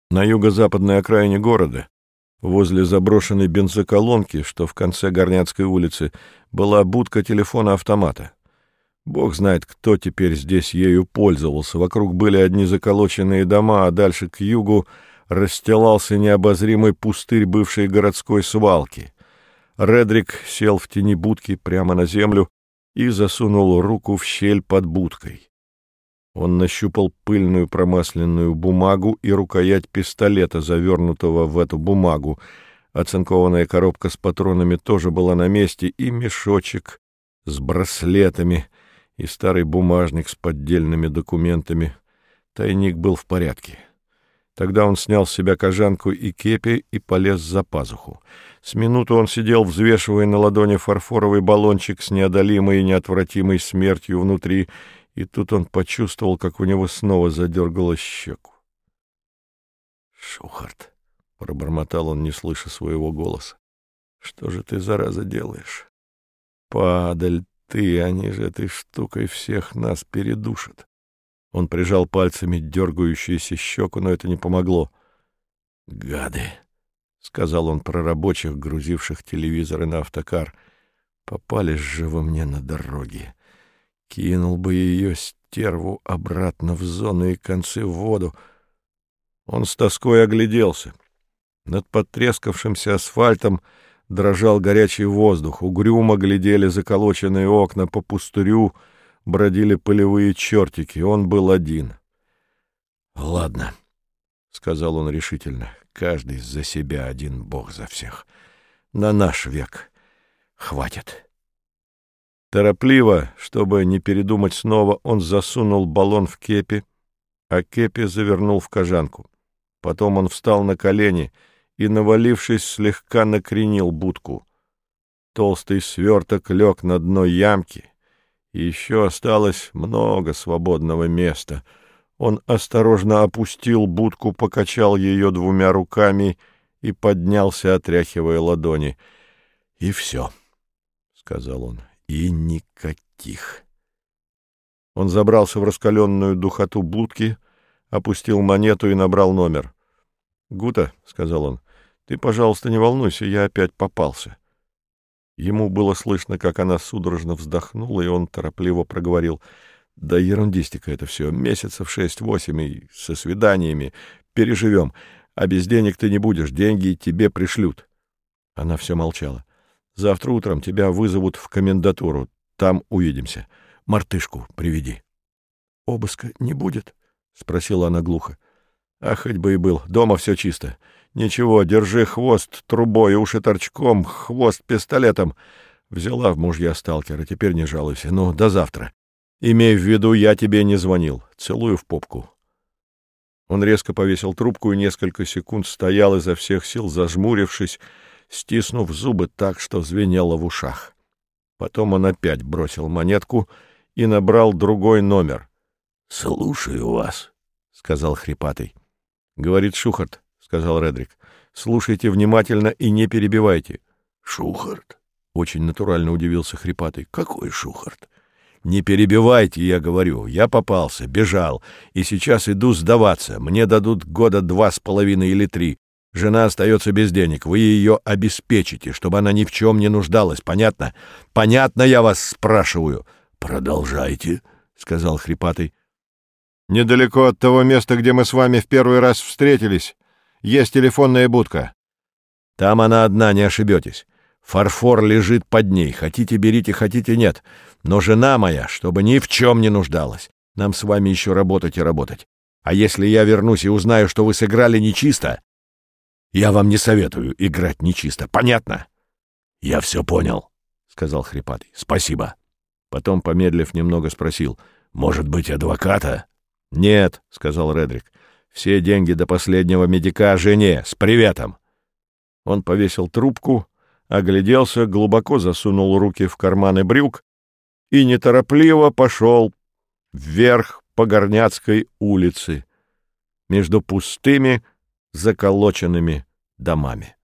На юго-западной окраине города, возле заброшенной бензоколонки, что в конце Горняцкой улицы, была будка телефона-автомата. Бог знает, кто теперь здесь ею пользовался. Вокруг были одни заколоченные дома, а дальше к югу расстилался необозримый пустырь бывшей городской свалки. Редрик сел в тени будки прямо на землю и засунул руку в щель под будкой. Он нащупал пыльную промасленную бумагу и рукоять пистолета, завернутого в эту бумагу. Оцинкованная коробка с патронами тоже была на месте, и мешочек с браслетами, и старый бумажник с поддельными документами. Тайник был в порядке. Тогда он снял с себя кожанку и кепи и полез за пазуху. С минуту он сидел, взвешивая на ладони фарфоровый баллончик с неодолимой и неотвратимой смертью внутри, и тут он почувствовал, как у него снова задергало щеку. «Шухарт», — пробормотал он, не слыша своего голоса, — «что же ты, зараза, делаешь? Падаль ты, они же этой штукой всех нас передушат». Он прижал пальцами дергающуюся щеку, но это не помогло. «Гады», — сказал он про рабочих, грузивших телевизоры на автокар, — «попались же вы мне на дороге. Кинул бы ее, стерву, обратно в зону и концы в воду». Он с тоской огляделся. Над потрескавшимся асфальтом дрожал горячий воздух, угрюмо глядели заколоченные окна, по пустырю бродили полевые чертики. Он был один. «Ладно», — сказал он решительно, — «каждый за себя, один бог за всех. На наш век хватит». Торопливо, чтобы не передумать снова, он засунул баллон в кепи, а кепи завернул в кожанку. Потом он встал на колени и, навалившись, слегка накренил будку. Толстый сверток лег на дно ямки, и еще осталось много свободного места. Он осторожно опустил будку, покачал ее двумя руками и поднялся, отряхивая ладони. «И все», — сказал он. «И никаких». Он забрался в раскаленную духоту будки, опустил монету и набрал номер. «Гута», — сказал он, — «ты, пожалуйста, не волнуйся, я опять попался». Ему было слышно, как она судорожно вздохнула, и он торопливо проговорил: «Да ерундистика это все, месяцев 6-8 и со свиданиями. Переживем, а без денег ты не будешь, деньги тебе пришлют». Она все молчала. «Завтра утром тебя вызовут в комендатуру. Там увидимся. Мартышку приведи». «Обыска не будет?» — спросила она глухо. «А хоть бы и был. Дома все чисто. Ничего, держи хвост трубой, уши торчком, хвост пистолетом. Взяла в мужья сталкера, теперь не жалуйся. Ну, до завтра. Имей в виду, я тебе не звонил. Целую в попку». Он резко повесил трубку и несколько секунд стоял изо всех сил, зажмурившись, стиснув зубы так, что звенело в ушах. Потом он опять бросил монетку и набрал другой номер. «Слушаю вас», — сказал хрипатый. «Говорит Шухарт», — сказал Редрик. «Слушайте внимательно и не перебивайте». «Шухарт?» — очень натурально удивился хрипатый. «Какой Шухарт?» «Не перебивайте, я говорю. Я попался, бежал, и сейчас иду сдаваться. Мне дадут 2.5 или 3. Жена остается без денег. Вы ее обеспечите, чтобы она ни в чем не нуждалась. Понятно? Понятно, я вас спрашиваю». «Продолжайте», — сказал хрипатый. «Недалеко от того места, где мы с вами в первый раз встретились, есть телефонная будка. Там она одна, не ошибетесь. Фарфор лежит под ней. Хотите — берите, хотите — нет. Но жена моя, чтобы ни в чем не нуждалась. Нам с вами еще работать и работать. А если я вернусь и узнаю, что вы сыграли нечисто, я вам не советую играть нечисто. Понятно?» «Я все понял», — сказал хрипатый. «Спасибо». Потом, помедлив немного, спросил: «Может быть, адвоката?» «Нет», — сказал Редрик. «Все деньги до последнего медика жене. С приветом». Он повесил трубку, огляделся, глубоко засунул руки в карманы брюк и неторопливо пошел вверх по Горняцкой улице между пустыми заколоченными домами.